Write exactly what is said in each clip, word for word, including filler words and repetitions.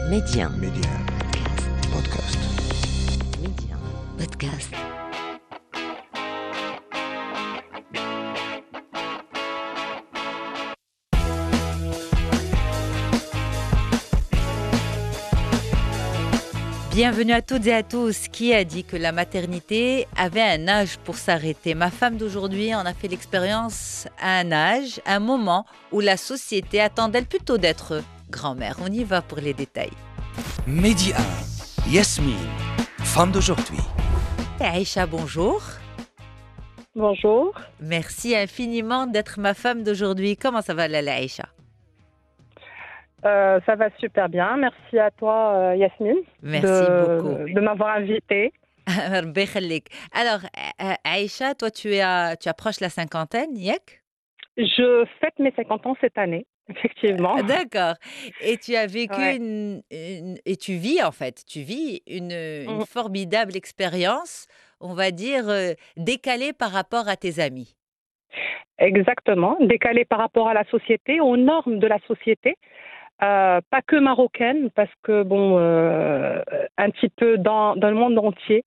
Média. Média. Podcast. Média. Podcast. Bienvenue à toutes et à tous. Qui a dit que la maternité avait un âge pour s'arrêter? Ma femme d'aujourd'hui en a fait l'expérience à un âge, un moment où la société attend d'elle plutôt d'être grand-mère. On y va pour les détails. Média. Yasmine, femme d'aujourd'hui. Aïcha, bonjour. Bonjour. Merci infiniment d'être ma femme d'aujourd'hui. Comment ça va, Lala Aïcha? Euh, ça va super bien. Merci à toi, euh, Yasmine, Merci de, beaucoup. de m'avoir invitée. Rabbi yakhlik. Alors, euh, Aïcha, toi, tu, es à- tu approches la cinquantaine, yak? Je fête mes cinquante ans cette année, effectivement. Ah, d'accord. Et tu as vécu Ouais. une, une- et tu vis en fait, tu vis une, une Mm. formidable expérience, on va dire euh, décalée par rapport à tes amis. Exactement. Décalé par rapport à la société, aux normes de la société. Euh, pas que marocaine, parce que, bon, euh, un petit peu dans, dans le monde entier,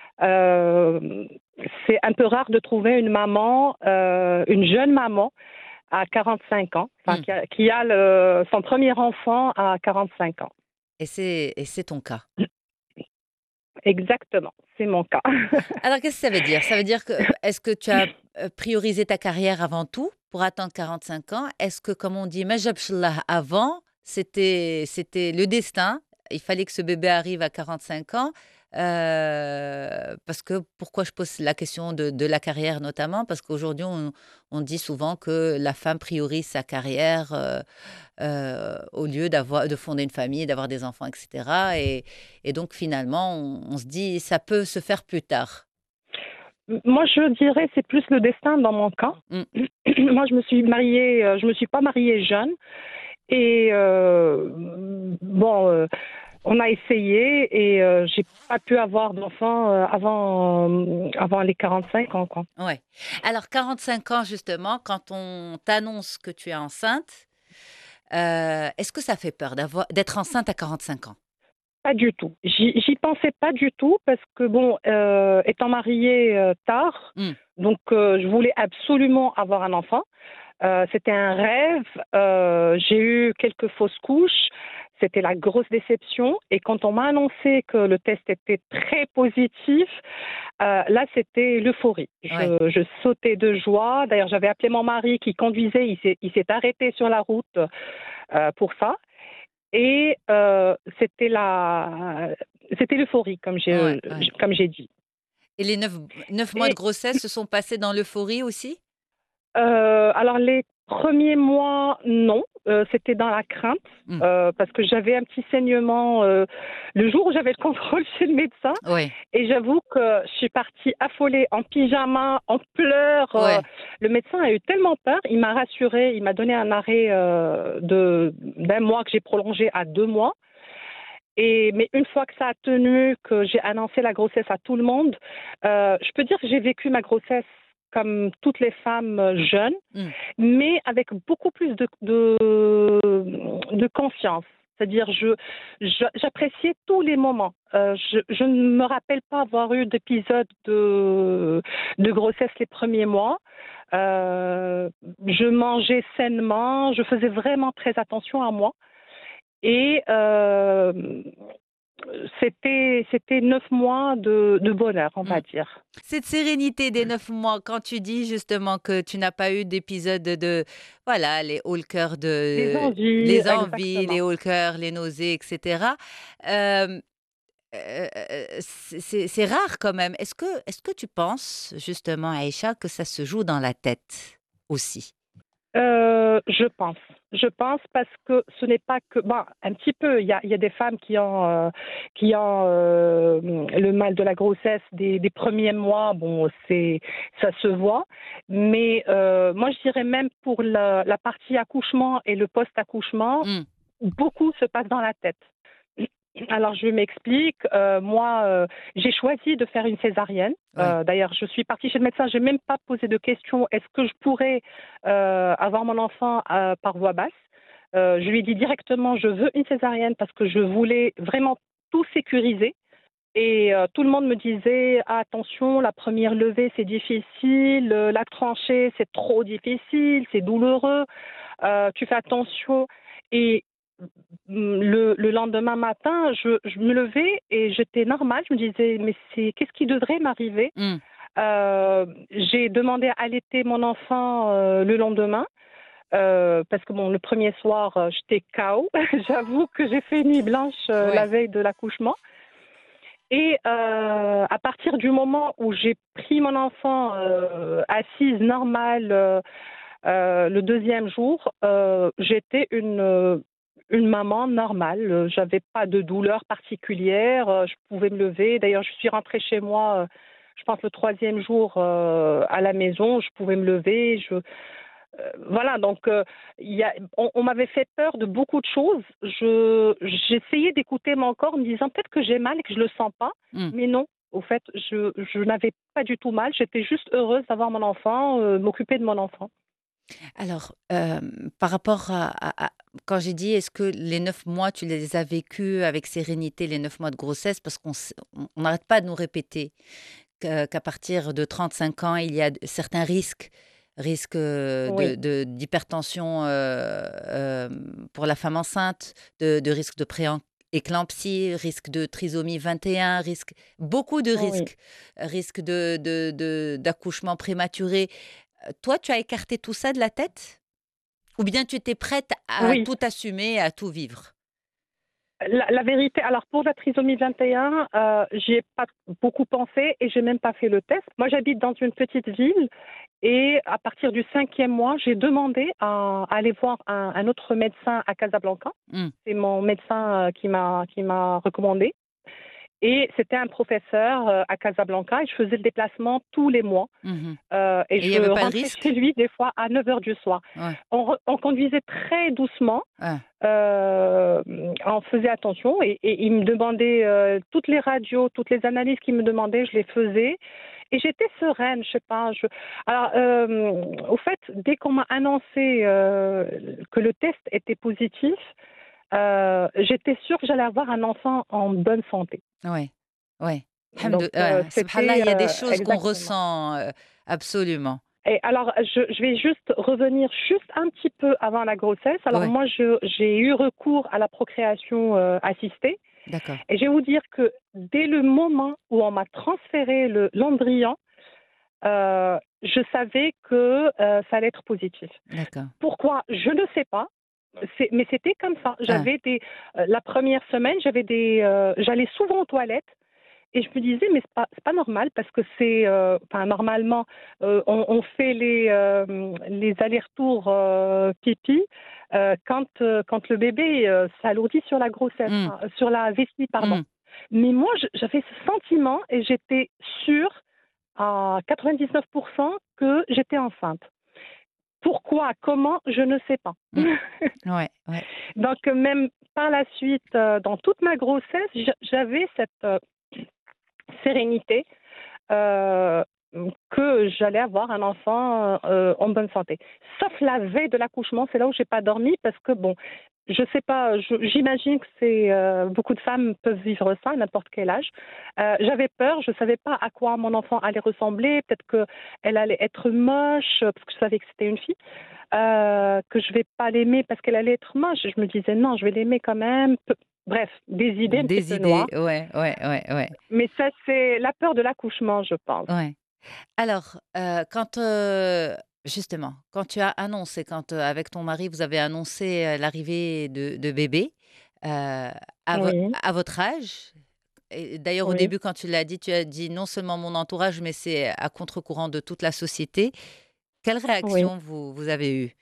euh, c'est un peu rare de trouver une maman, euh, une jeune maman, à quarante-cinq ans, enfin, Mm. qui a, qui a le- son premier enfant à quarante-cinq ans. Et c'est et c'est ton cas. Exactement, c'est mon cas. Alors qu'est-ce que ça veut dire? Ça veut dire que est-ce que tu as euh, priorisé ta carrière avant tout pour attendre quarante-cinq ans? Est-ce que, comme on dit, majab shallah, avant, c'était c'était le destin? Il fallait que ce bébé arrive à quarante-cinq ans. Euh, parce que pourquoi je pose la question de, de la carrière notamment? Parce qu'aujourd'hui, on, on dit souvent que la femme priorise sa carrière euh, euh, au lieu d'avoir, de fonder une famille, d'avoir des enfants, et cetera. Et, et donc finalement, on, on se dit, ça peut se faire plus tard. Moi, je dirais c'est plus le destin dans mon cas. Mm. Moi, je me suis mariée, euh, je me suis pas mariée jeune. Et euh, bon, euh, on a essayé et euh, j'ai pas pu avoir d'enfant euh, avant, euh, avant les quarante-cinq ans, quoi. Ouais. Alors, quarante-cinq ans, justement, quand on t'annonce que tu es enceinte, euh, est-ce que ça fait peur d'avoir, d'être enceinte à quarante-cinq ans? Pas du tout. J'y j'y pensais pas du tout parce que bon, euh, étant mariée euh, tard, Mm. donc euh, je voulais absolument avoir un enfant. Euh, c'était un rêve. Euh, j'ai eu quelques fausses couches. C'était la grosse déception. Et quand on m'a annoncé que le test était très positif, euh, là, c'était l'euphorie. Je, Ouais. je sautais de joie. D'ailleurs, j'avais appelé mon mari qui conduisait. Il s'est, il s'est arrêté sur la route euh, pour ça. Et euh, c'était la, c'était l'euphorie, comme j'ai, Ouais, ouais. comme j'ai dit. Et les neuf, neuf mois de Et grossesse se sont passés dans l'euphorie aussi? Euh, alors les premiers mois, non, Euh, c'était dans la crainte Mm. euh, parce que j'avais un petit saignement euh, le jour où j'avais le contrôle chez le médecin Oui, et j'avoue que je suis partie affolée en pyjama, en pleurs. euh, ouais. le médecin a eu tellement peur, il m'a rassurée, il m'a donné un arrêt euh, de d'un mois que j'ai prolongé à deux mois. Et, mais une fois que ça a tenu, que j'ai annoncé la grossesse à tout le monde, euh, je peux dire que j'ai vécu ma grossesse comme toutes les femmes euh, jeunes, Mm. mais avec beaucoup plus de, de, de confiance. C'est-à-dire, je, je, j'appréciais tous les moments. Euh, je, je ne me rappelle pas avoir eu d'épisode de, de grossesse les premiers mois. Euh, je mangeais sainement, je faisais vraiment très attention à moi. Et euh, c'était, c'était neuf mois de, de bonheur, on va Mm. dire. Cette sérénité des neuf mois, quand tu dis justement que tu n'as pas eu d'épisode de, de- voilà, les hauts le cœur Les de, envies, les envies, les exactement. hauts le cœur, les nausées, et cetera. Euh, euh, euh, c'est c'est- c'est rare quand même. Est-ce que, est-ce que tu penses justement, Aïcha, que ça se joue dans la tête aussi? Euh, je pense. Je pense parce que ce n'est pas que... Bon, un petit peu, il y a, il y a des femmes qui ont, euh, qui ont euh, le mal de la grossesse des, des premiers mois. Bon, c'est, ça se voit. Mais euh, moi, je dirais même pour la, la partie accouchement et le post-accouchement, Mm. beaucoup se passe dans la tête. Alors, je m'explique. Euh, moi, euh, j'ai choisi de faire une césarienne. Ouais. Euh, d'ailleurs, je suis partie chez le médecin. Je n'ai même pas posé de question. Est-ce que je pourrais euh, avoir mon enfant euh, par voie basse? Euh, je lui ai dit directement, je veux une césarienne parce que je voulais vraiment tout sécuriser. Et euh, tout le monde me disait, ah, attention, la première levée, c'est difficile, euh, la tranchée, c'est trop difficile, c'est douloureux, euh, tu fais attention. Et mm, le, le lendemain matin, je, je me levais et j'étais normale. Je me disais, mais c'est qu'est-ce qui devrait m'arriver? Hmm. Euh, J'ai demandé à allaiter mon enfant euh, le lendemain. Euh, parce que bon, le premier soir, euh, j'étais K O. J'avoue que j'ai fait nuit blanche euh, Ouais. la veille de l'accouchement. Et euh, à partir du moment où j'ai pris mon enfant euh, assise normale euh, euh, le deuxième jour, euh, j'étais une, euh, une maman normale. J'avais pas de douleur particulière. Euh, Je pouvais me lever. D'ailleurs, je suis rentrée chez moi, euh, je pense le troisième jour euh, à la maison. Je pouvais me lever. Je, euh, voilà, donc euh, il y a, on, on m'avait fait peur de beaucoup de choses. Je, j'essayais d'écouter mon corps en me disant peut-être que j'ai mal et que je le sens pas, Hmm. mais non. Au fait, je, je n'avais pas du tout mal. J'étais juste heureuse d'avoir mon enfant, euh, m'occuper de mon enfant. Alors, euh, par rapport à, à- à- quand j'ai dit, est-ce que les neuf mois, tu les as vécus avec sérénité, les neuf mois de grossesse, parce qu'on s- on on n'arrête pas de nous répéter que- qu'à partir de trente-cinq ans, il y a d- certains risques, risques euh, de, Oui, de- d'hypertension euh, euh, pour la femme enceinte, de, de risque de prééclampsie, risque de trisomie vingt et un, risque, beaucoup de oui. risques, risque de, de- de- d'accouchement prématuré. Euh, Toi, tu as écarté tout ça de la tête? Ou bien tu étais prête à Oui, tout assumer, à tout vivre? La, la vérité, alors pour la trisomie vingt et un, euh, j'y ai pas beaucoup pensé et j'ai même pas fait le test. Moi, j'habite dans une petite ville et à partir du cinquième mois, j'ai demandé à, à aller voir un, un autre médecin à Casablanca. Hmm. C'est mon médecin euh, qui m'a qui m'a recommandé. Et c'était un professeur euh, à Casablanca et je faisais le déplacement tous les mois. Mhm. Euh, et Et il n'y je avait pas de rentrais chez risque? lui des fois à neuf heures du soir. Ouais. On, re- on conduisait très doucement, Ah. euh, on faisait attention et, et il me demandait euh, toutes les radios, toutes les analyses qu'il me demandait, je les faisais. Et j'étais sereine, je sais pas. Je... Alors, euh, au fait, dès qu'on m'a annoncé euh, que le test était positif, euh, j'étais sûre que j'allais avoir un enfant en bonne santé. Ouais, ouais. Donc, Hamdou- euh, ouais, Subhanallah, c'était il y a des euh, choses qu'on exactement. ressent euh, absolument. Et alors, je, je vais juste revenir juste un petit peu avant la grossesse. Alors, Ouais, moi, je- j'ai eu recours à la procréation euh, assistée. d'accord, Et je vais vous dire que dès le moment où on m'a transféré le- l'embryon, euh, je savais que euh, ça allait être positif. d'accord. Pourquoi? Je ne sais pas. C'est- mais c'était comme ça. Ah, J'avais des, euh, la première semaine, j'avais des, euh, j'allais souvent aux toilettes et je me disais mais c'est pas, c'est pas normal parce que c'est, euh, enfin normalement, euh, on, on fait les, euh, les allers-retours euh, pipi euh, quand, euh, quand le bébé euh, s'alourdit sur la grossesse, hmm, hein, sur la vessie, pardon. hmm, Mais moi, je- j'avais ce sentiment et j'étais sûre à quatre-vingt-dix-neuf pour cent que j'étais enceinte. Pourquoi? Comment? Je ne sais pas. hmm. Ouais, ouais, Donc, euh, même par la suite, euh, dans toute ma grossesse, j- j'avais cette euh, sérénité euh, que j'allais avoir un enfant euh, en bonne santé. Sauf la veille de l'accouchement, c'est là où j'ai pas dormi parce que, bon, je sais pas, je- j'imagine que c'est euh, beaucoup de femmes peuvent vivre ça à n'importe quel âge. Euh, j'avais peur, je savais pas à quoi mon enfant allait ressembler, peut-être qu'elle allait être moche, parce que je savais que c'était une fille. Euh, que je vais pas l'aimer parce qu'elle allait être moche. Je me disais non, je vais l'aimer quand même. Peu- Bref, des idées un petit des peu noires. idées, ouais, ouais, ouais, ouais, Mais ça, c'est la peur de l'accouchement, je pense. ouais. Alors, euh, quand, euh, justement, quand tu as annoncé, quand euh, avec ton mari, vous avez annoncé euh, l'arrivée de, de bébé euh, à, vo- Oui, à votre âge, et d'ailleurs au oui, début, quand tu l'as dit, tu as dit non seulement mon entourage, mais c'est à contre-courant de toute la société. Quelle oui. réaction vous, vous avez eue?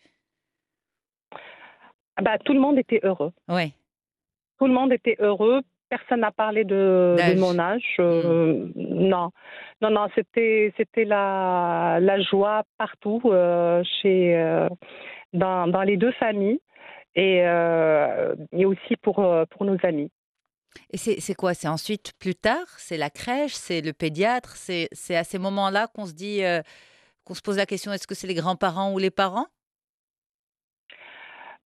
Ah bah, tout le monde était heureux. Oui, Tout le monde était heureux. Personne n'a parlé de, de mon d'âge. âge. Hmm. Euh, non, non, non. C'était, c'était la, la joie partout, euh, chez, euh, dans, dans les deux familles et, euh, et aussi pour, euh, pour nos amis. Et c'est c'est quoi? C'est ensuite plus tard? C'est la crèche? C'est le pédiatre? C'est c'est à ces moments-là qu'on se dit, euh, qu'on se pose la question, est-ce que c'est les grands-parents ou les parents?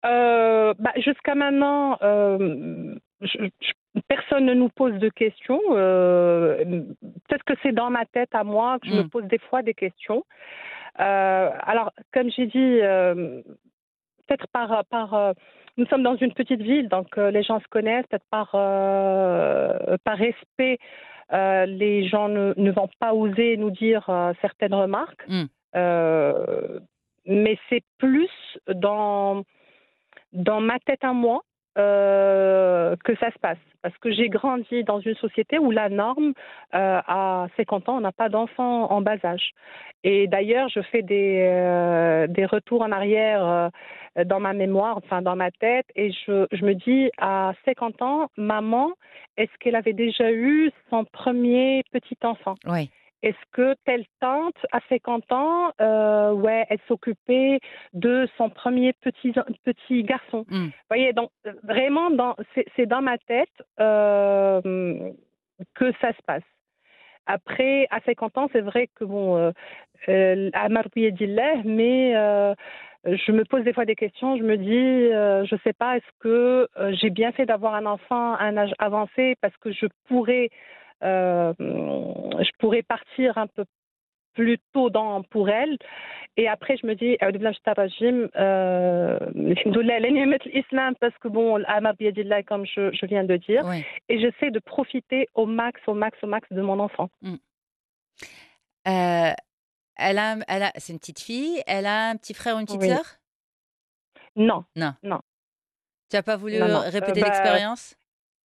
Euh, bah, jusqu'à maintenant, euh, je- je- personne ne nous pose de questions. Euh, peut-être que c'est dans ma tête à moi que je me Hmm. pose des fois des questions. Euh, alors, comme j'ai dit, euh, peut-être par, par euh, nous sommes dans une petite ville, donc euh, les gens se connaissent, peut-être par, euh, par respect, euh, les gens ne, ne vont pas oser nous dire euh, certaines remarques. Hmm. Euh, mais c'est plus dans dans ma tête à moi euh, que ça se passe. Parce que j'ai grandi dans une société où la norme, euh, à cinquante ans, on n'a pas d'enfants en bas âge. Et d'ailleurs, je fais des, euh, des retours en arrière euh, dans ma mémoire, enfin dans ma tête, et je, je me dis, à cinquante ans, maman, est-ce qu'elle avait déjà eu son premier petit enfant? Oui. Est-ce que telle tante, à cinquante ans, euh, ouais, elle s'occupait de son premier petit, petit garçon? Hmm. Vous voyez, donc euh, vraiment, dans, c'est, c'est dans ma tête euh, que ça se passe. Après, à cinquante ans, c'est vrai que bon, euh, euh, à Marbiya Dillah, mais euh, je me pose des fois des questions. Je me dis, euh, je sais pas, est-ce que euh, j'ai bien fait d'avoir un enfant à un âge avancé parce que je pourrais, euh, je pourrais partir un peu plus tôt dans, pour elle. Et après, je me dis, أعوذ بالله من الشيطان الرجيم, euh, alhamdoulilah, la ni'mat l'islam, parce que bon, Amar Biadillah, comme je, je viens de dire, Oui. et j'essaie de profiter au max, au max, au max de mon enfant. Hmm. Euh, elle a, un- elle a, c'est une petite fille. Elle a un petit frère ou une petite Oui. sœur? Non, Non. non, Tu n'as pas voulu non, non. Euh, répéter bah, l'expérience?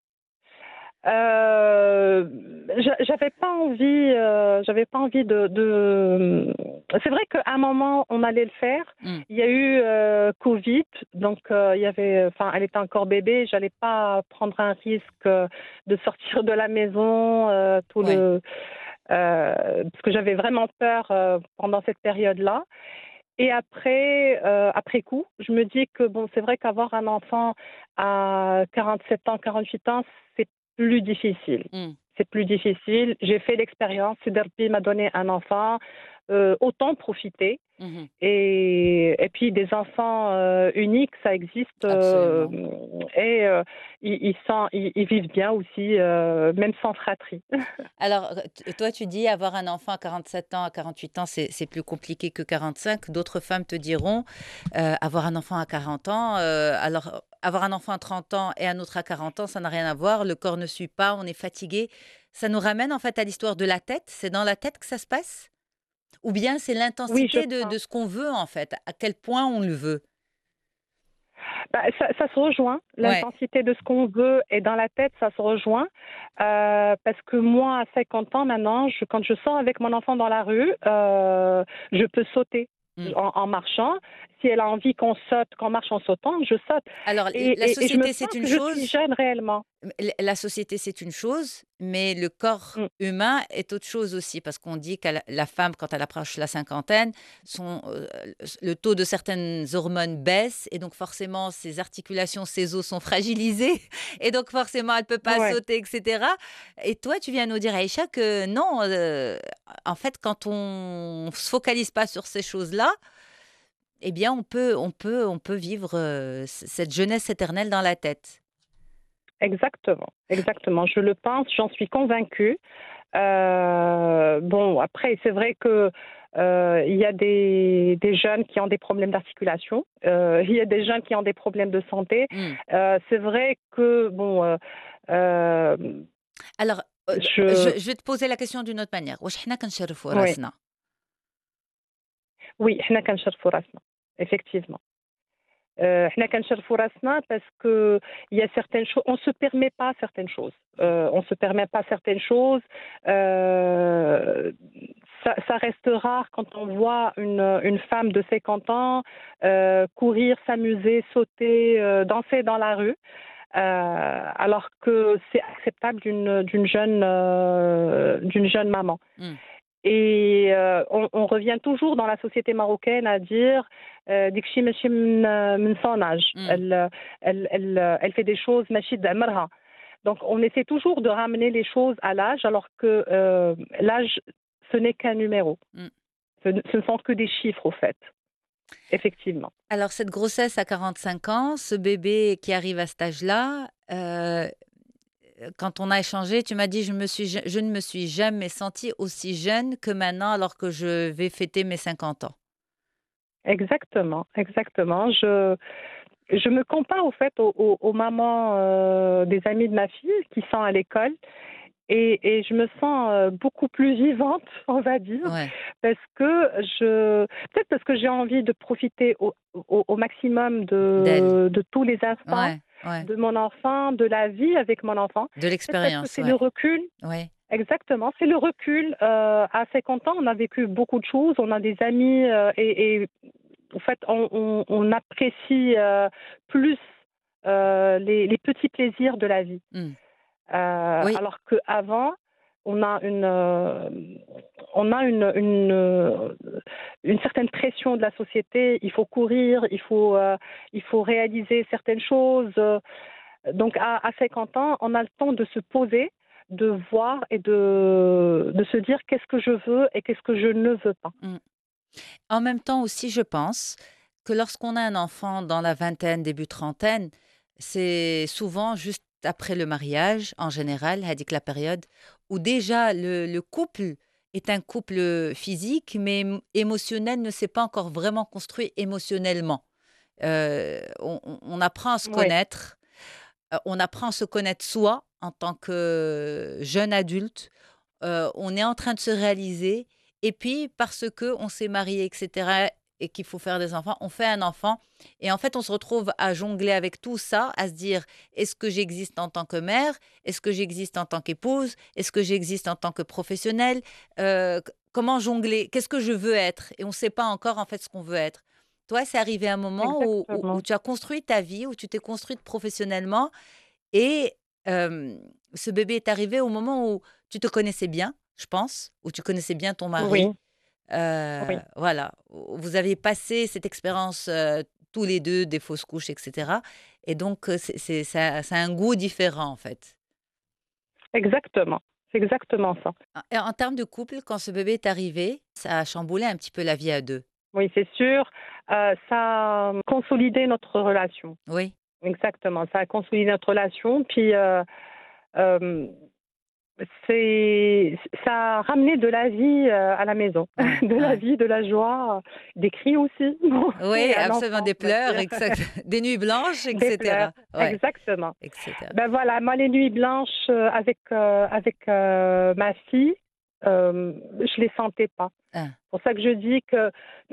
euh, j'a- j'avais pas envie, euh, j'avais pas envie de, de... C'est vrai qu'à un moment, on allait le faire. Hmm. Il y a eu euh, Covid, donc euh, il y avait, enfin, elle était encore bébé. J'allais pas prendre un risque euh, de sortir de la maison, euh, tout Ouais. le, euh, parce que j'avais vraiment peur euh, pendant cette période-là. Et après, euh, après coup, je me dis que bon, c'est vrai qu'avoir un enfant à quarante-sept ans, quarante-huit ans, c'est plus difficile. Hmm. C'est plus difficile. J'ai fait l'expérience. Siderbi m'a donné un enfant. Euh, autant profiter. Mhm. Et, et puis des enfants euh, uniques, ça existe. euh, Absolument. et euh, ils, ils, sont- ils- ils vivent bien aussi, euh, même sans fratrie. Alors, t- toi, tu dis avoir un enfant à quarante-sept ans, à quarante-huit ans, c'est c'est plus compliqué que quarante-cinq. D'autres femmes te diront euh, avoir un enfant à quarante ans. Euh, alors, avoir un enfant à trente ans et un autre à quarante ans, ça n'a rien à voir. Le corps ne suit pas, on est fatigué. Ça nous ramène en fait à l'histoire de la tête. C'est dans la tête que ça se passe? Ou bien c'est Oui, je l'intensité de, de pense. ce qu'on veut en fait, à quel point on le veut. Bah, ça, ça se rejoint. Ouais. L'intensité de ce qu'on veut et dans la tête, ça se rejoint. Euh, parce que moi, à cinquante ans maintenant, je, quand je sors avec mon enfant dans la rue, euh, je peux sauter Mm. en, en marchant. Si elle a envie qu'on saute, qu'on marche en sautant, je saute. Alors, Et, la et, et je me société, c'est sens une que je suis chose. jeune réellement. L- La société, c'est une chose, mais le corps Mm. humain est autre chose aussi, parce qu'on dit que la la femme, quand elle approche la cinquantaine, son, euh, le taux de certaines hormones baisse, et donc forcément, ses articulations, ses os sont fragilisés, et donc forcément, elle ne peut pas Ouais. sauter, et cetera. Et toi, tu viens nous dire, Aïcha, que non, euh, en fait, quand on ne se focalise pas sur ces choses-là, eh bien, on peut, on peut, on peut vivre euh, c- cette jeunesse éternelle dans la tête. Exactement, exactement. Je le pense, j'en suis convaincue. Euh, bon, après, c'est vrai que euh, il y a des, des jeunes qui ont des problèmes d'articulation. Euh, il y a des jeunes qui ont des problèmes de santé. Hmm. Euh, c'est vrai que bon, euh, euh, Alors, euh, je, je, je vais te poser la question d'une autre manière. واش حنا كنشرفوا oui, راسنا؟ oui, حنا كنشرفوا راسنا, effectivement. Euh, حنا كنشرفوا راسنا parce que il y a certaines choses, on se permet pas certaines choses. Euh, on se permet pas certaines choses. Euh, ça, ça reste rare quand on voit une, une femme de cinquante ans euh, courir, s'amuser, sauter, euh, danser dans la rue. Euh, alors que c'est acceptable d'une d'une jeune euh, d'une jeune maman. Hmm. Et euh, on, on revient toujours dans la société marocaine à dire euh, Dikchi machi min min son âge. Hmm. Elle, elle, elle, elle fait des choses machi d'amrha. Donc on essaie toujours de ramener les choses à l'âge, alors que euh, l'âge, ce n'est qu'un numéro. Hmm. Ce, ce ne sont que des chiffres, au fait. effectivement. Alors, cette grossesse à quarante-cinq ans, ce bébé qui arrive à cet âge-là, euh, quand on a échangé, tu m'as dit, je, me suis, ja- je ne me suis jamais sentie aussi jeune que maintenant alors que je vais fêter mes cinquante ans. Exactement, exactement. Je, je me compare au fait aux, aux- aux mamans euh, des amis de ma fille qui sont à l'école et, et je me sens euh, beaucoup plus vivante, on va dire, Ouais, parce que je, peut-être parce que j'ai envie de profiter au, au, au maximum d'elle. de, de tous les instants Ouais, ouais. de mon enfant, de la vie avec mon enfant. De Peut-être parce que l'expérience, c'est le ouais. recul. Ouais. Exactement, c'est le recul. Euh, à cinquante ans, on a vécu beaucoup de choses, on a des amis euh, et, et en fait, on, on- on apprécie euh, plus euh, les, les petits plaisirs de la vie. Hmm. Euh, Oui, alors qu'avant, on a une, euh, on a une, une, euh, une certaine pression de la société. Il faut courir, il faut, euh, il faut réaliser certaines choses. Donc, à, à cinquante ans, on a le temps de se poser, de voir et de, de se dire qu'est-ce que je veux et qu'est-ce que je ne veux pas. hmm. En même temps aussi, je pense que lorsqu'on a un enfant dans la vingtaine, début trentaine, c'est souvent juste après le mariage, en général, dit que la période où déjà le, le couple est un couple physique, mais émo- émotionnel ne s'est pas encore vraiment construit émotionnellement. Euh, on, on- on apprend à se Oui, connaître, euh, on apprend à se connaître soi en tant que jeune adulte. Euh, on est en train de se réaliser. Et puis, parce que on s'est marié, et cetera, et qu'il faut faire des enfants, on fait un enfant. Et en fait, on se retrouve à jongler avec tout ça, à se dire, est-ce que j'existe en tant que mère? Est-ce que j'existe en tant qu'épouse? Est-ce que j'existe en tant que professionnelle? Euh, c- comment jongler? Qu'est-ce que je veux être? Et on ne sait pas encore, en fait, ce qu'on veut être. Toi, c'est arrivé un moment où, où- où exactement. tu as construit ta vie, où tu t'es construite professionnellement, et euh, ce bébé est arrivé au moment où tu te connaissais bien, je pense, où tu connaissais bien ton mari. Oui, Euh, oui, voilà, vous avez passé cette expérience euh, tous les deux, des fausses couches, et cetera. Et donc, euh, c'est, c'est- ça, ça a un goût différent, en fait. exactement. C'est exactement ça. Et en termes de couple, quand ce bébé est arrivé, ça a chamboulé un petit peu la vie à deux. Oui, c'est sûr. Euh, ça a consolidé notre relation. Oui. Exactement. Ça a consolidé notre relation. Puis, euh, euh, c'est, ça a ramené de la vie euh, à la maison, Ouais, de la ouais. vie, de la joie, des cris aussi, Oui, et un absolument, enfant, des on va pleurs, dire, exact. Des nuits blanches, des pleurs, et cetera. Ouais, exactement. et cetera. Ben voilà, moi les nuits blanches euh, avec euh, avec euh, ma fille, euh, je les sentais pas. Ah, C'est pour ça que je dis que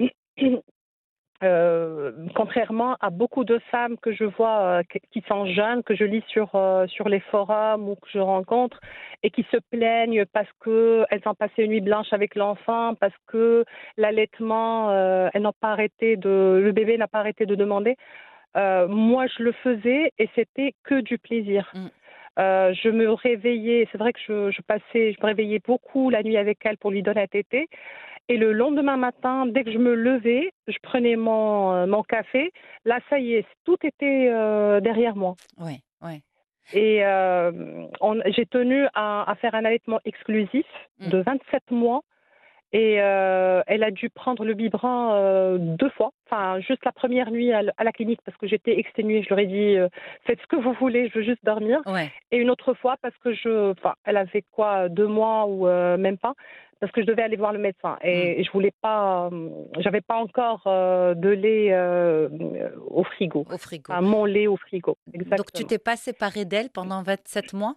Euh, contrairement à beaucoup de femmes que je vois euh, qui qui sont jeunes, que je lis sur, euh, sur les forums ou que je rencontre et qui se plaignent parce qu'elles ont passé une nuit blanche avec l'enfant, parce que l'allaitement, euh, elles n'ont pas arrêté de, le bébé n'a pas arrêté de demander. Euh, moi, je le faisais et c'était que du plaisir. mm, Euh, je me réveillais, c'est vrai que je, je passais, je me réveillais beaucoup la nuit avec elle pour lui donner un tété. Et le lendemain matin, dès que je me levais, je prenais mon, euh, mon café. Là, ça y est, tout était euh, derrière moi. ouais, ouais. Et euh, on- j'ai tenu à, à faire un allaitement exclusif Mm, de vingt-sept mois. Et euh, elle a dû prendre le biberon euh, deux fois. Enfin, juste la première nuit à, l- à la clinique parce que j'étais exténuée. Je leur ai dit, euh, faites ce que vous voulez, je veux juste dormir. ouais. Et une autre fois parce que je, enfin, elle avait quoi, deux mois ou euh, même pas, parce que je devais aller voir le médecin Mm. et, et je voulais pas, euh, j'avais pas encore euh, de lait euh, au frigo, Au frigo. enfin mon lait au frigo, Donc, tu exactement. t'es pas séparée d'elle pendant vingt-sept mois?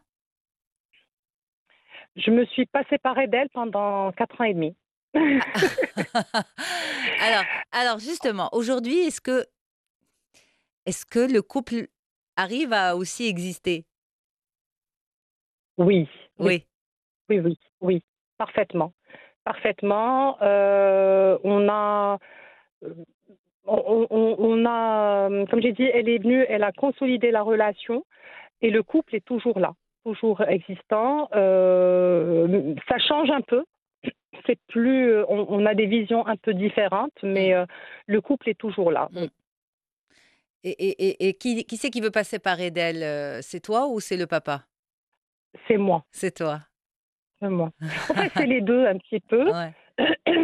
Je me suis pas séparée d'elle pendant quatre ans et demi. Alors, alors justement, aujourd'hui, est-ce que, est-ce que le couple arrive à aussi exister? Oui, oui, Oui. oui, oui, oui, parfaitement, parfaitement. Euh, on a, on, on- on a, euh, comme j'ai dit, elle est venue, elle a consolidé la relation et le couple est toujours là, toujours existant. Euh, ça change un peu. C'est plus, on, on a des visions un peu différentes, Mm, mais euh, le couple est toujours là. mm. Oui, Et, et, et, et qui, qui c'est qui veut pas se séparer d'elle? euh, C'est toi ou c'est le papa? c'est moi, C'est toi. c'est moi. Enfin, c'est les deux un petit peu. Ouais.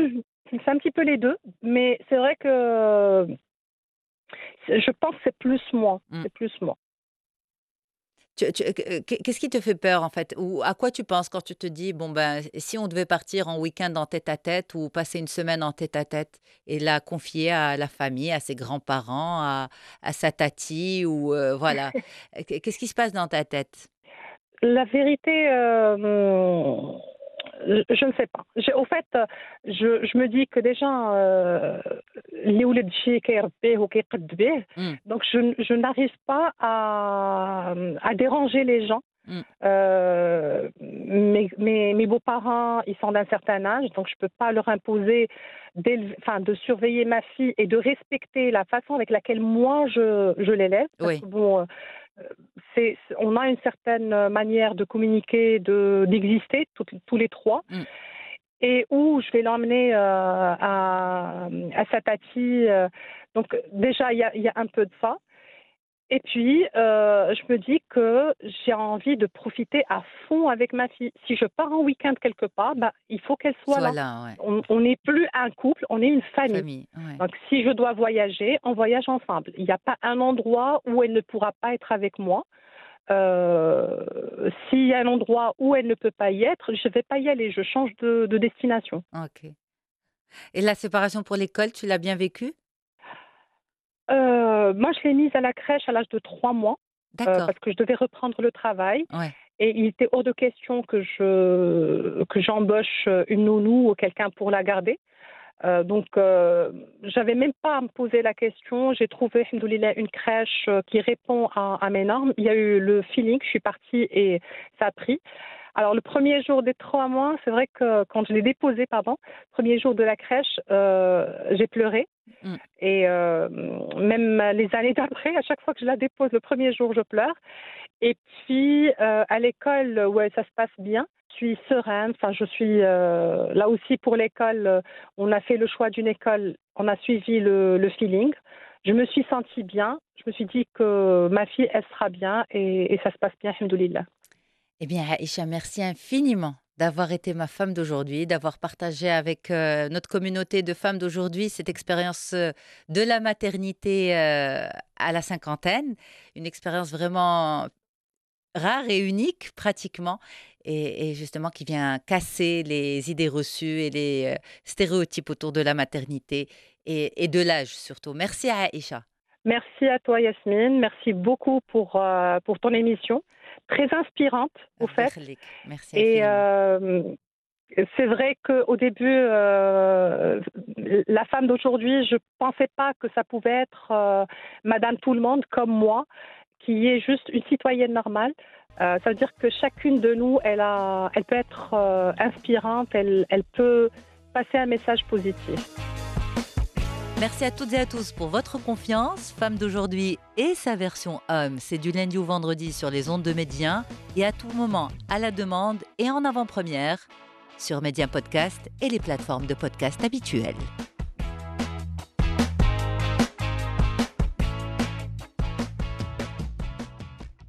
c'est un petit peu les deux, mais c'est vrai que c'est- je pense que c'est plus moi. Mm. C'est plus moi. Tu- tu- qu- Qu'est-ce qui te fait peur en fait? Ou à quoi tu penses quand tu te dis, bon ben, si on devait partir en week-end en tête-à-tête ou passer une semaine en tête-à-tête et la confier à la famille, à ses grands-parents, à, à sa tati ou euh, voilà. Qu- Qu'est-ce qui se passe dans ta tête? La vérité, euh, je, je ne sais pas. J'ai- Au fait, euh, je, je me dis que déjà, euh, اللي ولد شي كيربيه وكيقد به. Mm, Donc je, n- je n'arrive pas à, à déranger les gens. mm. Euh, mes, mes, mes beaux-parents, ils sont d'un certain âge, donc je ne peux pas leur imposer d'élever- enfin, de surveiller ma fille et de respecter la façon avec laquelle moi je, je l'élève. Parce Oui, que bon, euh, c'est, c'est- on a une certaine manière de communiquer, de, d'exister toutes- tous les trois, mm, et où je vais l'emmener euh, à, à sa tati. euh. Donc déjà, il y a, il y a un peu de ça. Et puis, euh, je me dis que j'ai envie de profiter à fond avec ma fille. Si je pars en week-end quelque part, bah, il faut qu'elle soit sois là. là, ouais. On on n'est plus un couple, on est une famille. Famille, ouais. Donc, si je dois voyager, on voyage ensemble. Il n'y a pas un endroit où elle ne pourra pas être avec moi. Euh, S'il y a un endroit où elle ne peut pas y être, je ne vais pas y aller. Je change de, de destination. Ok. Et la séparation pour l'école, tu l'as bien vécue? Euh, moi, je l'ai mise à la crèche à l'âge de trois mois euh, D'accord, parce que je devais reprendre le travail. ouais. Et il était hors de question que je que j'embauche une nounou ou quelqu'un pour la garder. Euh, donc, euh, j'avais même pas à me poser la question. J'ai trouvé, alhamdoulilah, une crèche euh, qui répond à, à mes normes. Il y a eu le feeling, je suis partie et ça a pris. Alors, le premier jour des trois mois, c'est vrai que quand je l'ai déposé, pardon, premier jour de la crèche, euh, j'ai pleuré. Mm. Et euh, même les années d'après, à chaque fois que je la dépose, le premier jour, je pleure. Et puis, euh, à l'école, ouais, ça se passe bien. Je suis sereine. Enfin, je suis euh, là aussi pour l'école. euh, On a fait le choix d'une école. On a suivi le, le feeling. Je me suis sentie bien. Je me suis dit que ma fille, elle sera bien et, et ça se passe bien, alhamdoulilah. Eh bien, Aïcha, merci infiniment d'avoir été ma femme d'aujourd'hui, d'avoir partagé avec euh, notre communauté de femmes d'aujourd'hui cette expérience euh, de la maternité euh, à la cinquantaine, une expérience vraiment rare et unique pratiquement, et, et justement qui vient casser les idées reçues et les euh, stéréotypes autour de la maternité et, et de l'âge surtout. Merci à Aïcha. Merci à toi, Yasmine. Merci beaucoup pour, euh, pour ton émission. Très inspirante, au fait. Berlik. Merci Et infiniment. euh, c'est vrai qu'au début, euh, la femme d'aujourd'hui, je ne pensais pas que ça pouvait être euh, Madame Tout-le-Monde comme moi, qui est juste une citoyenne normale. Euh, ça veut dire que chacune de nous, elle, a, elle peut être euh, inspirante, elle, elle peut passer un message positif. Merci à toutes et à tous pour votre confiance. Femme d'aujourd'hui et sa version homme, c'est du lundi au vendredi sur les ondes de Média et à tout moment à la demande et en avant-première sur Média Podcast et les plateformes de podcast habituelles.